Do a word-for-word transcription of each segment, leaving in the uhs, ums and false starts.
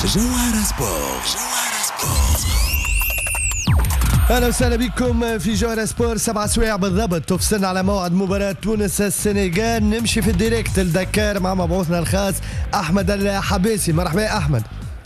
جوهرة سبور. جوهرة سبور. اهلا وسهلا بكم في جوهرة سبور. سبع سوايع بالضبط تفصلنا على موعد مباراة تونس السنغال. نمشي في الديريكت لدكار مع مبعوثنا الخاص احمد الحبيسي. مرحبا يا احمد.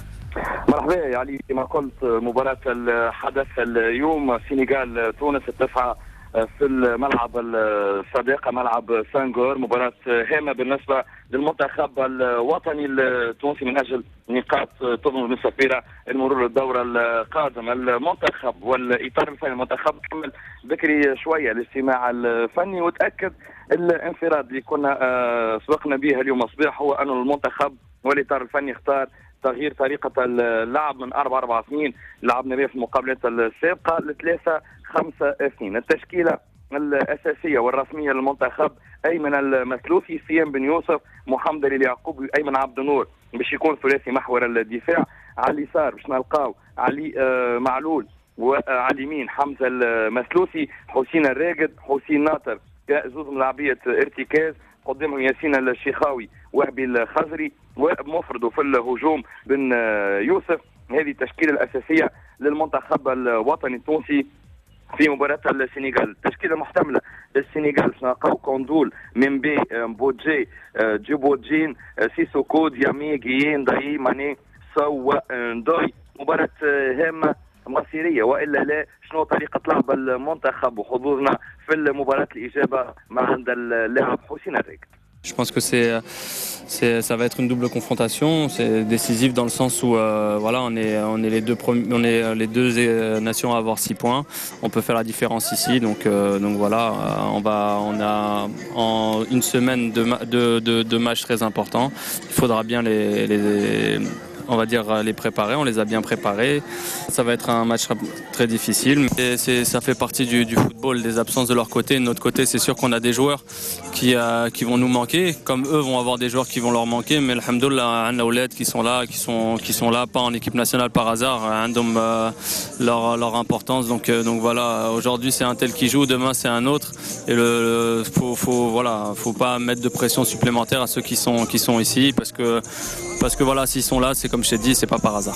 مرحبا يا علي. كما قلت مباراة الحدث اليوم السنغال تونس التاسعة في الملعب الصديقة ملعب سانغور. مباراة هامة بالنسبة للمنتخب الوطني التونسي من أجل نقاط تضمن بنسبة كبيرة المرور الدورة القادم. المنتخب والإطار الفني المنتخب كمل بكري شوية الاجتماع الفني وتأكد الانفراد اللي كنا سبقنا به اليوم الصباح هو أن المنتخب والإطار الفني اختار تغيير طريقة اللعب من أربعة أربعة اثنين لعبنا بها في المقابلات السابقة لثلاثة خمسة اثنين. التشكيلة الأساسية والرسمية للمنتخب: أيمن المثلوثي، سيام بن يوسف، محمد اليعقوب، أيمن عبد النور باش يكون ثلاثي محور الدفاع. على اليسار باش نلقاو علي آه معلول، وعلى اليمين حمزة المثلوثي، حسين الراقد، حسين ناطر كزوز ملاعبية ارتكاز، قدامهم ياسين الشيخاوي وهبي الخزري، ومفرده في الهجوم بن يوسف. هذه التشكيلة الأساسية للمنتخب الوطني التونسي في مباراة السنغال. تشكيلة محتملة للسنغال نلقاو كوندول، ميمبي، بوجي، جيبوجين، سيسوكو، ديامي، جيين، داي، ماني، سو، ندوي. مباراة هامة مصيرية، وإلا لا شنو طريقة لعب المنتخب وحظوظنا في المباراة؟ الإجابة مع عند اللاعب حسين الراقد. Je pense que c'est, c'est, ça va être une double confrontation. C'est décisif dans le sens où euh, voilà, on est, on est les deux, premi- on est les deux nations à avoir six points. On peut faire la différence ici. Donc, euh, donc voilà, on va, on a en une semaine de, de, de, de matchs très importants. Il faudra bien les, les on va dire les préparer, on les a bien préparés. Ça va être un match très difficile. Et c'est, ça fait partie du, du football, des absences de leur côté. De notre côté, c'est sûr qu'on a des joueurs qui, euh, qui vont nous manquer, comme eux vont avoir des joueurs qui vont leur manquer. Mais alhamdoulilah, on a Ouled qui sont là, qui sont, qui sont là, pas en équipe nationale par hasard, hein, euh, leur, leur importance. Donc, euh, donc voilà, aujourd'hui c'est un tel qui joue, demain c'est un autre. Et le, faut, faut, voilà, faut pas mettre de pression supplémentaire à ceux qui sont, qui sont ici, parce que, parce que voilà, s'ils sont là, c'est comme je t'ai dit, c'est pas par hasard.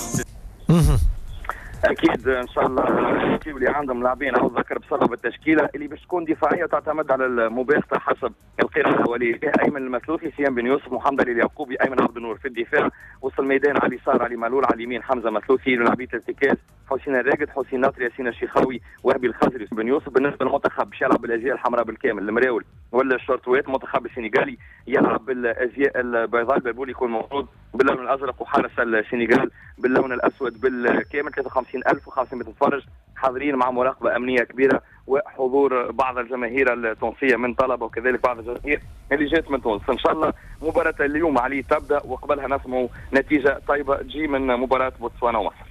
اكيد ان شاء الله التركيب اللي عندهم لاعبين او ذكر بصدى بالتشكيله اللي باش تكون دفاعيه وتعتمد على المباغته حسب القراءه الاوليه. ايمن المثلوثي، سيام بن يوسف، محمد اليعقوبي، ايمن عبد النور في الدفاع. وسط الميدان على اليسار علي معلول، على اليمين حمزه مثلوثي، لاعبيه ارتكاز حسين الراقد، حسين ناطر، ياسين الشيخاوي، وهبي الخزري، بن يوسف. بالنسبه للمنتخب باش يلعب بالازياء الحمراء بالكامل، المراول ولا الشورتوات. المنتخب السنغالي يلعب بالازياء البيضاء، البابول يكون موجود باللون الازرق، وحارس السنغال باللون الاسود بالكامل. ثلاثة وخمسين ألف وخمسمائة متفرج حاضرين مع مراقبه امنيه كبيره وحضور بعض الجماهير التونسيه من طلبه، وكذلك بعض الجماهير اللي جات من تونس. ان شاء الله مباراه اليوم علي تبدا، وقبلها نسمع نتيجه طيبه تجي من مباراه بوتسوانا ومصر.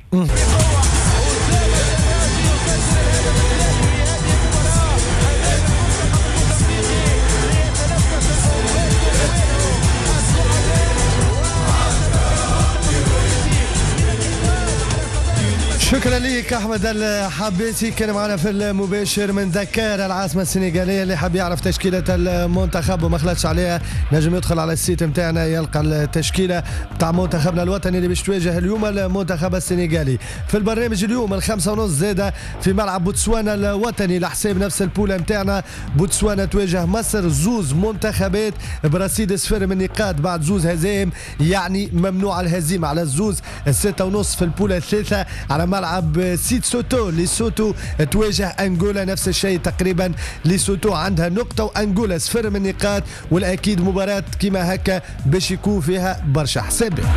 شكرا لك احمد الحبيسي، كان معنا في المباشر من دكار العاصمه السنغاليه. اللي حاب يعرف تشكيله المنتخب وما خلطش عليها نجم يدخل على السيت نتاعنا يلقى التشكيله نتاع منتخبنا الوطني اللي باش تواجه اليوم المنتخب السنغالي. في البرنامج اليوم الخمسة ونص زاده في ملعب بوتسوانا الوطني لحساب نفس البولة نتاعنا. بوتسوانا تواجه مصر، زوز منتخبات برصيد صفر من نقاط بعد زوز هزائم، يعني ممنوع الهزيمه على الزوز. الستة ونص في البولة الثالثه على ملعب سيت سوتو. ليسوتو تواجه انغولا، نفس الشيء تقريبا. ليسوتو عندها نقطه وانغولا صفر من نقاط، والاكيد مباراه كيما هكا باش يكون فيها برشا حسابات.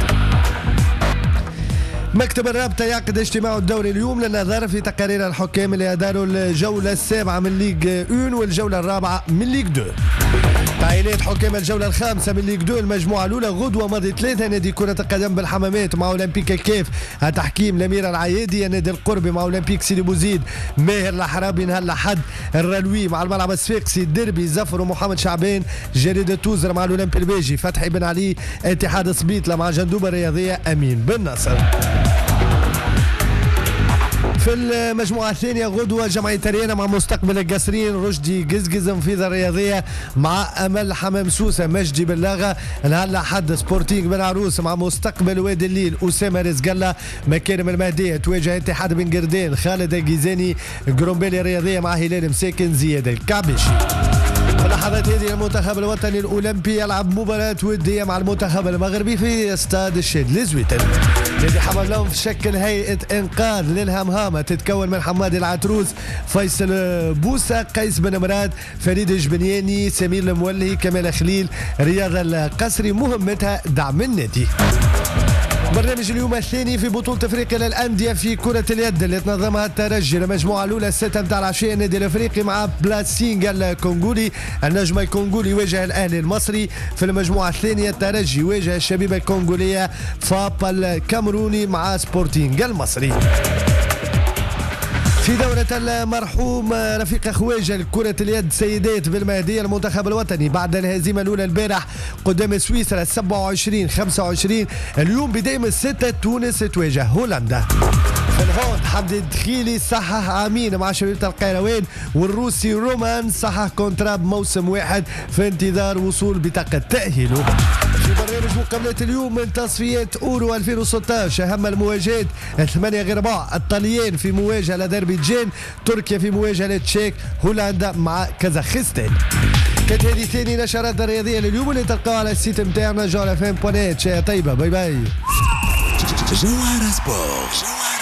مكتب الرابطة يعقد اجتماع الدوري اليوم للنظر في تقارير الحكام اللي أداروا الجولة السابعة من ليغ واحد والجولة الرابعة من ليغ اثنين. تعيينات حكام الجولة الخامسة من ليغ اثنين المجموعة الأولى غدوة ماضي ثلاثة. نادي كرة القدم بالحمامات مع أولمبيك الكاف تحكيم الأمير العيادي. نادي القربي مع أولمبيك سيدي بوزيد ماهر الحرابي نهار الأحد. الرلوي مع الملعب الصفاقسي الدربي زفر ومحمد شعبان. جريدة توزر مع الأولمبي الباجي فتحي بن علي. اتحاد سبيطلة مع جندوبة الرياضية أمين بن نصر. في المجموعة الثانية غدوة جمعية ريانا مع مستقبل القصرين، رشدي قزقز مفيدة الرياضية مع أمل حمام سوسة مجدي باللاغة. نهار الأحد سبورتينغ بن عروس مع مستقبل وادي الليل أسامة رزق الله. مكارم المهدية تواجه اتحاد بن قردين خالد الجيزاني. جرومبيلي الرياضية مع هلال مساكن زياد الكعبشي. في اللحظات هذه المنتخب الوطني الأولمبي يلعب مباراة ودية مع المنتخب المغربي في استاد الشاد لزويتن. الذي حمل لهم في شكل هيئة إنقاذ للهمهامة تتكون من حماد العتروس، فيصل بوسة، قيس بن مراد، فريد الجبنياني، سمير المولهي، كمال خليل، رياض القسري. مهمتها دعم النادي. برنامج اليوم الثاني في بطولة افريقيا للأندية في كرة اليد اللي تنظمها الترجي. المجموعة الأولى الستة متاع العشية النادي الافريقي مع بلاسينغ الكونغولي. النجم الكونغولي يواجه الأهلي المصري. في المجموعة الثانية الترجي يواجه الشبيبة الكونغولية، فاب الكامروني مع سبورتينغ المصري. في دورة المرحوم رفيق خواجة لكرة اليد سيدات بالمهدية المنتخب الوطني بعد الهزيمة الأولى البارح قدام سويسرا سبعة وعشرين خمسة وعشرين. اليوم بداية الستة تونس تواجه هولندا. في الهوند حمدي الدخيلي صحح عامين مع شبيبة القيروان، والروسي رومان صحح كونتراب موسم واحد في انتظار وصول بطاقة تأهيله. في برنامج مقابلات اليوم من تصفيات أورو ألفين وستة عشر أهم المواجهات ثمانية غير بعض. الطليان في مواجهة لأذربيجان، تركيا في مواجهة لتشيك، هولندا مع كازاخستان. كانت هذه ثاني نشرات الرياضية لليوم اللي تلقاها على السيت متاعنا جوهرة فام بوانيت. شيء طيبة، باي باي. جوهرة سبورت.